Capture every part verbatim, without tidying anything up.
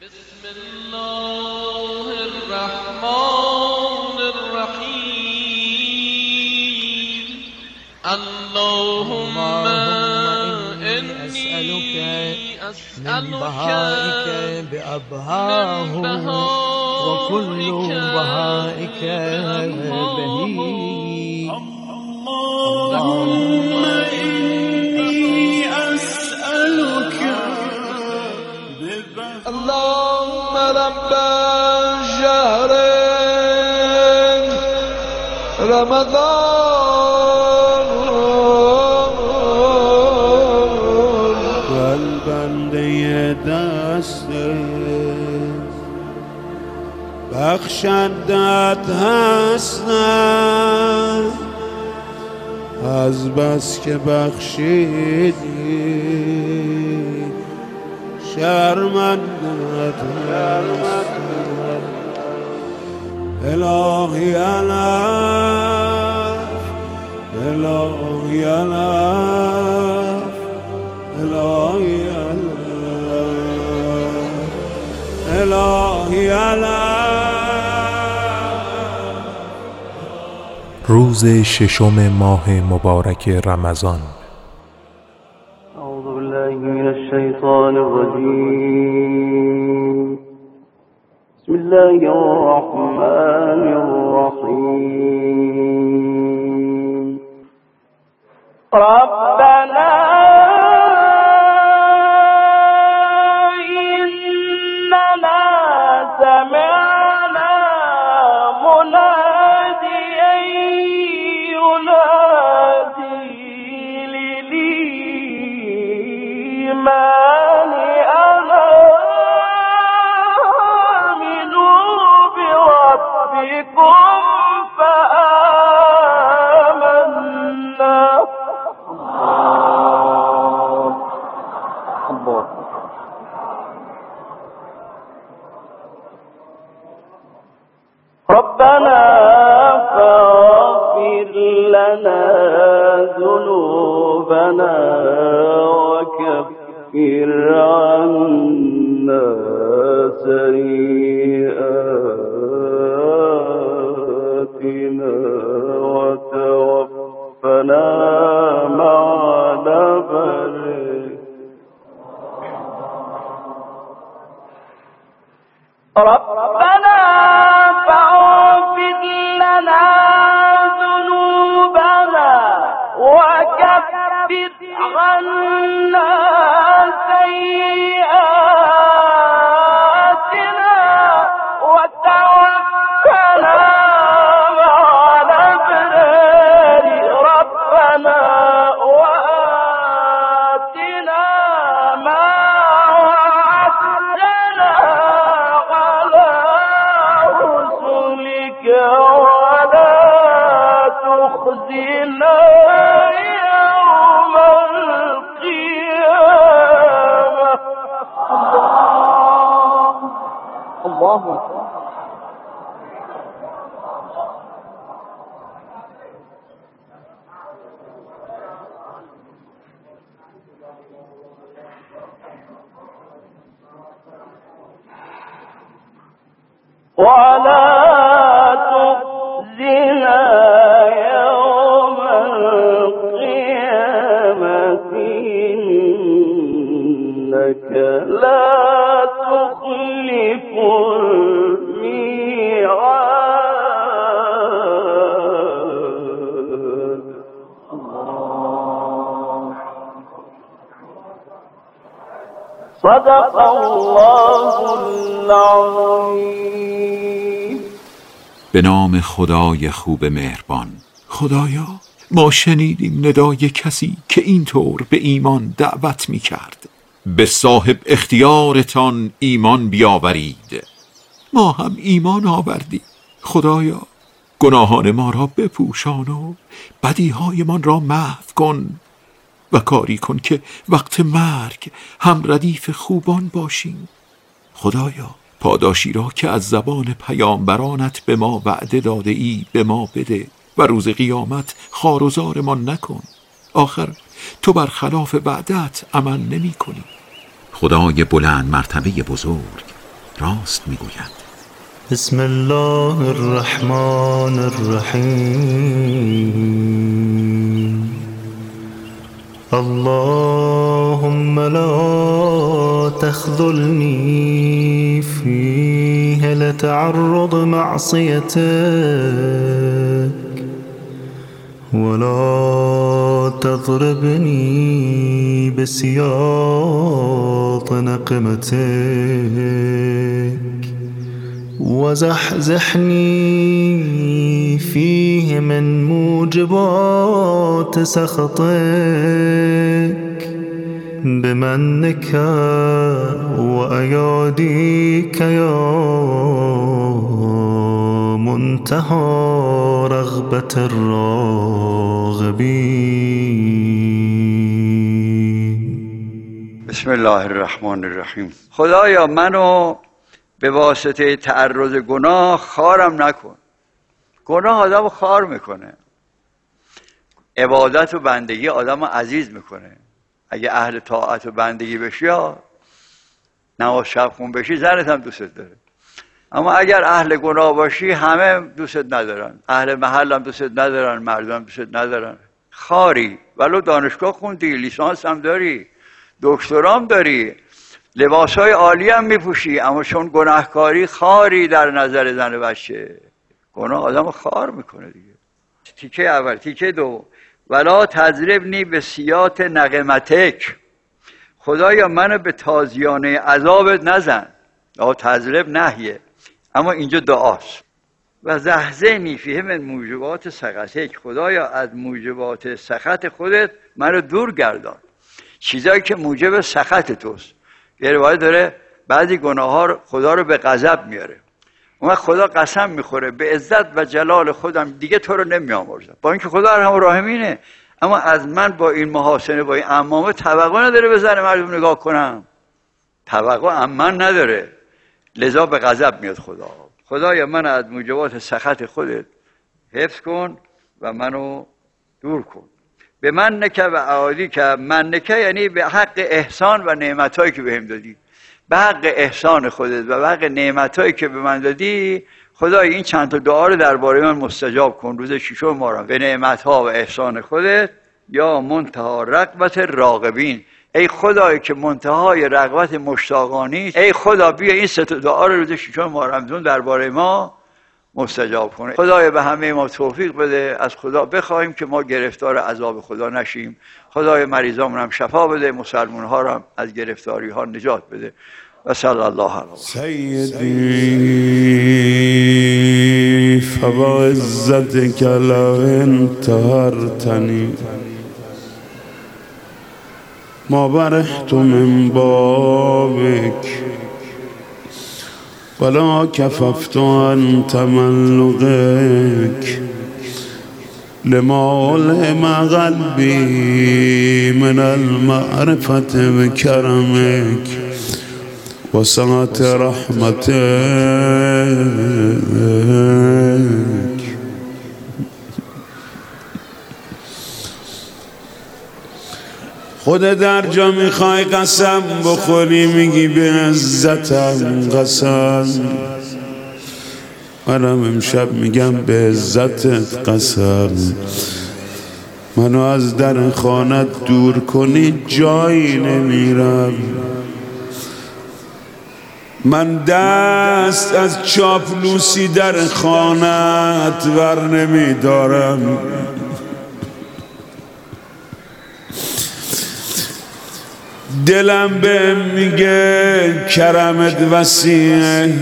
بسم الله الرحمن الرحیم. اللهم انی اسألك من بهائك بأبهاه وكل بهائك بهی. اللهم انی اسألك اللهم رب شهر رمضان قلبنده دست بخشندت هستم، از بس که بخشیدی شرمندت هستم. الهی الف الهی الف الهی الف الهی الف. روز ششم ماه مبارک رمضان. اعوذ بالله من الشیطان الرجیم. بسم الله الرحمن الرحیم. ربنا إننا سمعنا مناديا ينادي للإيمان أن آمنوا بربكم فآمنا. الله. ربنا فاغفر لنا ذنوبنا وكفر عنا سيئاتنا وتوفنا مع الأبرار. ربنا فاغفر لنا ذنوبنا وكفر عنا سيئاتنا وتوفنا مع الأبرار. ربنا وآتنا ما وعدتنا على رسلك ولا تخزنا يوم القيامة. الله الله. ولا تخزنا يوم القيامة إنك لا تخلف الميعاد. صدق الله العظیم. به نام خدای خوب مهربان. خدایا ما شنیدیم ندای کسی که اینطور به ایمان دعوت می کرد. به صاحب اختیارتان ایمان بیاورید. ما هم ایمان آوردیم. خدایا گناهان ما را بپوشان و بدیهایمان را محو کن و کاری کن که وقت مرگ هم ردیف خوبان باشیم. خدایا پاداشی را که از زبان پیامبرانت به ما وعده داده ای به ما بده و روز قیامت خوار و زارمان نکن. آخر تو برخلاف وعدت عمل نمی کنی. خدای بلند مرتبه بزرگ راست میگوید. بسم الله الرحمن الرحیم. اللهم لا تخذلني فيه لتعرض معصيتك ولا تضربني بسياط نقمتك وزحزحني فيه من موجبات سخطك بمنك وأياديك يا منتهى رغبة الراغبين. بسم الله الرحمن الرحیم. خدایا منو به واسطه تعرض گناه خارم نکن. گناه آدم خار میکنه. عبادت و بندگی آدم عزیز میکنه. اگه اهل طاعت و بندگی بشی یا نماز شب خون بشی زنت هم دوست داره. اما اگر اهل گناه باشی همه دوست ندارن. اهل محل هم دوست ندارن، مردم هم دوست ندارن. خاری. ولو دانشگاه خوندی، لیسانس هم داری، دکترام داری، لباسهای عالی هم میپوشی، اما چون گناهکاری خاری در نظر زن و بچه. گناه آدم خار میکنه دیگه. تیکه اول. تیکه دو، ولا تضربنی به سیاط نقمتک. خدایا منو به تازیانه عذابت نزن. آه تضرب نهیه، اما اینجا دعاست. و زحزحنی فیه من موجبات سخطک. خدایا از موجبات سخط خودت منو دور گردان. چیزایی که موجب سخط توست. یه روایت داره بعضی گناه ها خدا رو به غضب میاره. اون خدا قسم میخوره به عزت و جلال خودم دیگه تو رو نمیامرزم، با اینکه خدا ارحم الراحمینه، اما از من با این محاسنه با این عمامه توقع نداره به زن مردم نگاه کنم. توقع من نداره، لذا به غضب میاد خدا. خدایا من از موجبات سخط خودت حفظ کن و منو دور کن. به من نکه و اعادی که من نکه یعنی به حق احسان و نعمتایی که بهم دادی، به حق احسان خودت و به حق نعمتایی که به من دادی. خدای این چند تا دعا رو درباره من مستجاب کن روز ششم ماه. به نعمتها و احسان خودت یا منتهی رغبت راغبین. ای خدایی که منتهای رغبت مشتاقانی، ای خدا بیا این سه تا دعا رو روز ششم ماه رمضان درباره ما مستجاب کنه. خدای به همه ما توفیق بده. از خدا بخواهیم که ما گرفتار عذاب خدا نشیم. خدای مریضامون هم شفا بده، مسلمان ها هم از گرفتاری ها نجات بده. و صلی الله علیه سیدی فبعزتک لو انتهرتنی ما برحت من بابک ولا كففت عن تملقك لما ألهم قلبي من المعرفة بكرمك وسعة رحمتك. خودت در جا میخوای قسم بخوری میگی به عزتم قسم. منم امشب میگم به عزتت قسم. منو از در خانت دور کنی جایی نمیرم. من دست از چاپلوسی در خانت ور نمیدارم. دلم به میگه کرمت وسیعه،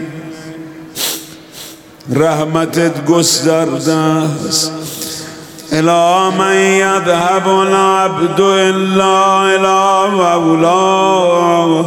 رحمتت گسترده است. الا من یذهب العبد الا الی مولاه.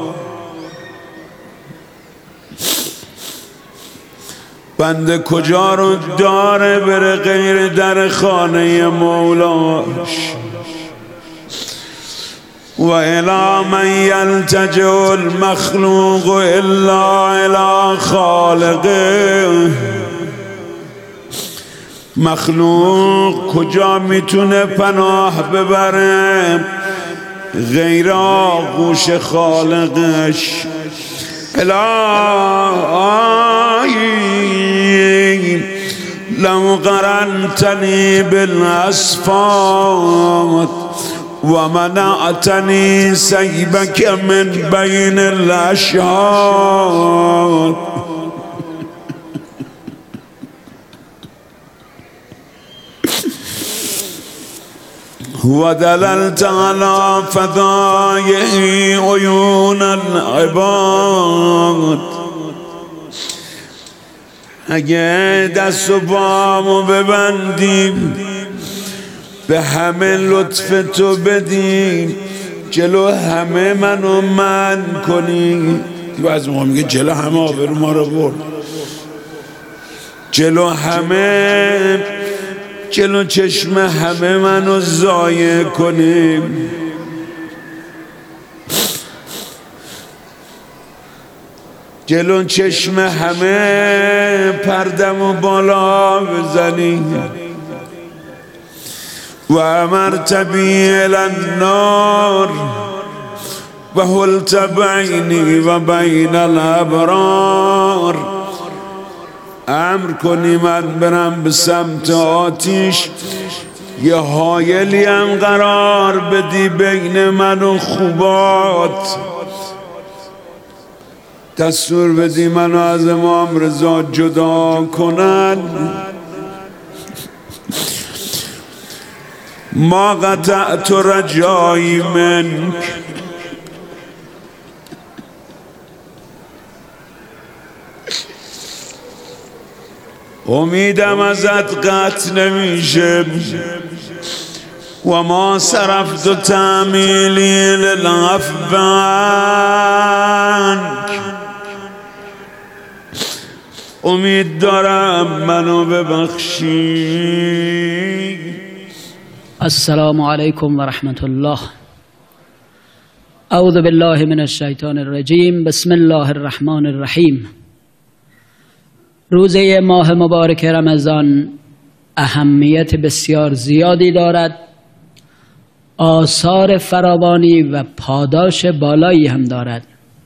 بنده کجا رو داره بره غیر در خانه مولاش؟ و الی من یلتجئ المخلوق الا الی خالقه. مخلوق کجا میتونه پناه ببره غیر آغوش خالقش. الهی لو قرنتنی بالاسفات و منعتنی سیبک من بین الاشهاد. و دللت على فضایع عیون العباد. اگه دست و پامو ببندیم به همه لطف تو بدیم، جلو همه منو من کنی. بعض موقع میگه جلو همه آبرو ما رو برد، جلو همه، جلو چشم همه منو ضایع کنیم. جلو چشم همه پردم و بالا بزنی. و امرت بی النار و حلت بینی و بین الابرار. امر کنی من برم به سمت آتیش، یه حایلی هم قرار بدی بین من و خوبات. دستور بدی منو از امام رضا جدا کنن. ما قطعت رجایی منک. امیدم ازت قطع نمیشه. و ما صرفت تعمیلی للعفو عنک. امید دارم منو ببخشی. السلام علیکم و رحمت الله. اعوذ بالله من الشیطان الرجیم. بسم الله الرحمن الرحیم. روزه ماه مبارک رمضان اهمیت بسیار زیادی دارد، آثار فراوانی و پاداش بالایی هم دارد.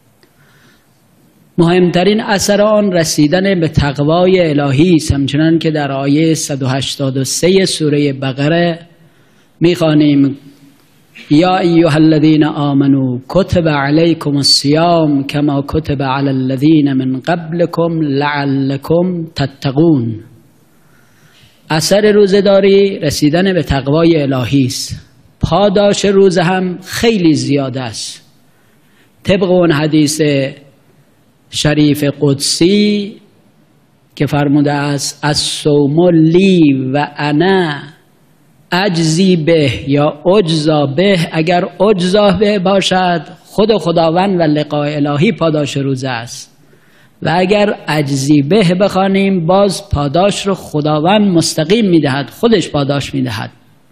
مهمترین اثر آن رسیدن به تقوای الهی است، همچنان که در آیه صد و هشتاد و سه سوره بقره می‌خوانیم: یا ایها الذین آمنوا کتب علیکم الصیام کما کتب علی الذین من قبلکم لعلکم تتقون. اثر روزه‌داری رسیدن به تقوای الهی است. پاداش روزه هم خیلی زیاد است. طبق اون حدیث شریف قدسی که فرموده است: الصوم لی و انا اجزی به یا اجزا به. اگر اجزا به باشد خود خداوند و لقاء الهی پاداش روزه است، و اگر اجزی به بخوانیم باز پاداش رو خداوند مستقیم میدهد، خودش پاداش میدهد.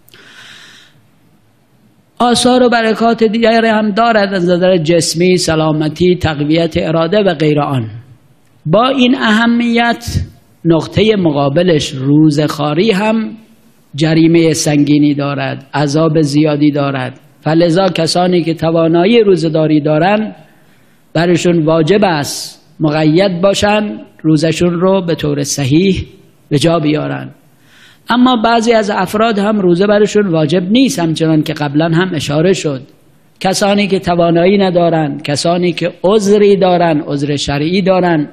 آثار و برکات دیگر هم دارد از نظر جسمی، سلامتی، تقویت اراده و غیر آن. با این اهمیت نقطه مقابلش روزخواری هم جریمه سنگینی دارد، عذاب زیادی دارد. فلذا کسانی که توانایی روزداری دارند برشون واجب است مقید باشن، روزشون رو به طور صحیح به جا بیارن. اما بعضی از افراد هم روزه برشون واجب نیست، همچنان که قبلا هم اشاره شد. کسانی که توانایی ندارن، کسانی که عذری دارن، عذر شرعی دارن.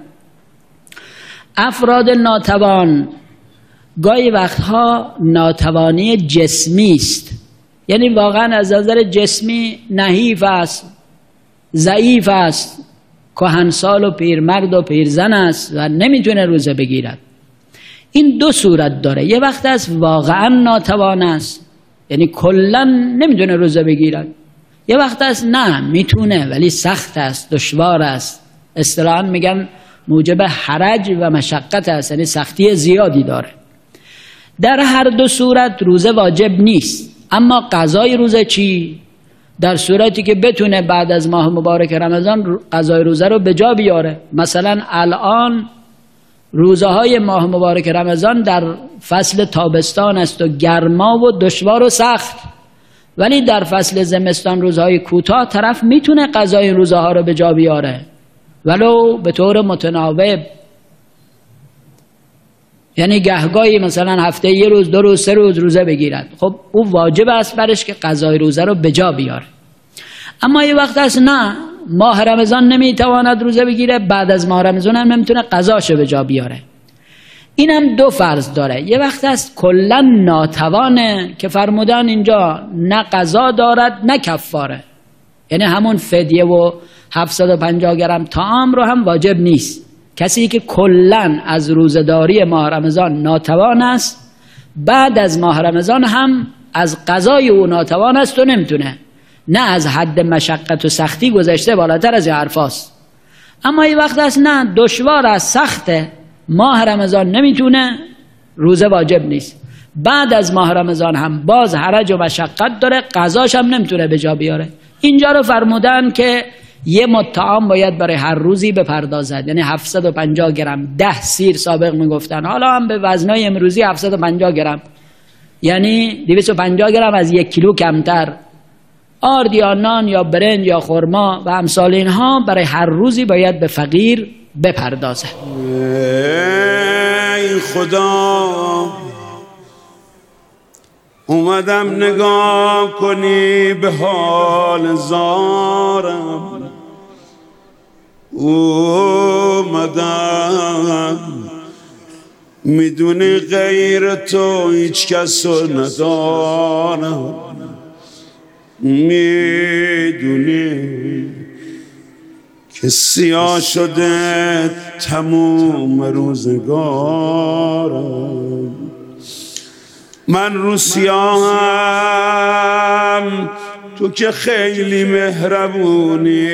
افراد ناتوان گاهی وقتها ناتوانی جسمی است، یعنی واقعا از نظر جسمی نحیف است، ضعیف است، کهنسال و پیرمرد و پیرزن است و نمیتونه روزه بگیرد. این دو صورت داره. یه وقت است واقعا ناتوان است، یعنی کلا نمیتونه روزه بگیرد. یه وقت است نه میتونه ولی سخت است، دشوار است، اصطلاحاً میگن موجب حرج و مشقت است، یعنی سختی زیادی داره. در هر دو صورت روزه واجب نیست. اما قضای روزه چی؟ در صورتی که بتونه بعد از ماه مبارک رمضان قضای روزه رو به جا بیاره. مثلا الان روزه های ماه مبارک رمضان در فصل تابستان است و گرما و دشوار و سخت. ولی در فصل زمستان روزهای کوتاه طرف میتونه قضای روزها رو به جا بیاره ولو به طور متناوب، یعنی گهگاهی مثلا هفته یه روز دو روز سه روز روزه بگیرد، خب او واجب است برش که قضای روزه رو به جا بیاره. اما یه وقت هست نه، ماه رمضان نمیتواند روزه بگیره، بعد از ماه رمضان هم نمیتونه قضاشو به جا بیاره. اینم دو فرض داره. یه وقت هست کلا ناتوانه که فرمودن اینجا نه قضا دارد نه کفاره، یعنی همون فدیه و هفتصد و پنجاه گرم طعام رو هم واجب نیست. کسی که کلا از روزه‌داری ماه رمضان ناتوان است، بعد از ماه رمضان هم از قضای او ناتوان است و نمیتونه، نه از حد مشقت و سختی گذشته، بالاتر از این حرفاست. اما یه وقت هست نه، دشوار است، سخته، ماه رمضان نمیتونه، روزه واجب نیست، بعد از ماه رمضان هم باز حرج و مشقت داره، قضاش هم نمیتونه به جا بیاره. اینجا رو فرمودن که یه مطعام باید برای هر روزی بپردازد، یعنی هفتصد و پنجاه گرم، ده سیر سابق میگفتن، حالا هم به وزنای امروزی هفتصد و پنجاه گرم، یعنی دویست و پنجاه گرم از یک کیلو کمتر، آرد یا نان یا برنج یا خرما و امثال اینها برای هر روزی باید به فقیر بپردازد. ای خدا اومدم نگاه کنی به حال زارم، اومدم میدونی غیر تو هیچ کس رو ندارم، میدونی که سیاه شده تموم روزگارم، من رو سیاهم، تو که خیلی مهربونی،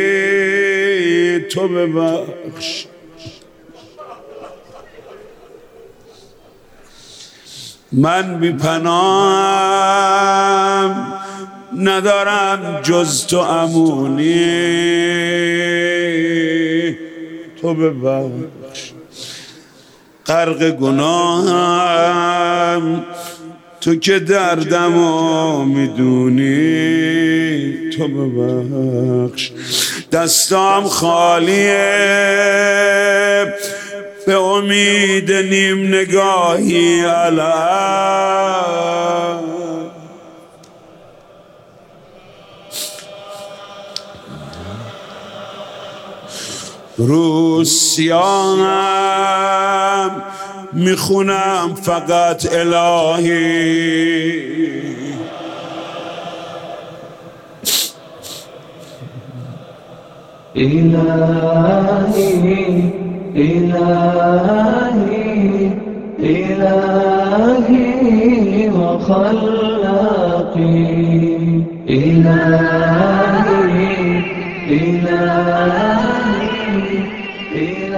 تو ببخش. من بی پناهم، ندارم جز تو امونی، تو ببخش. غرق گناهم، تو که دردمو میدونی، تو ببخش. دستام خالیه به امید نیم نگاهی علم، رو سیاهم میخونم فقط الهی، إلهي إلهي إلهي وخلاقي، إلهي إلهي إلهي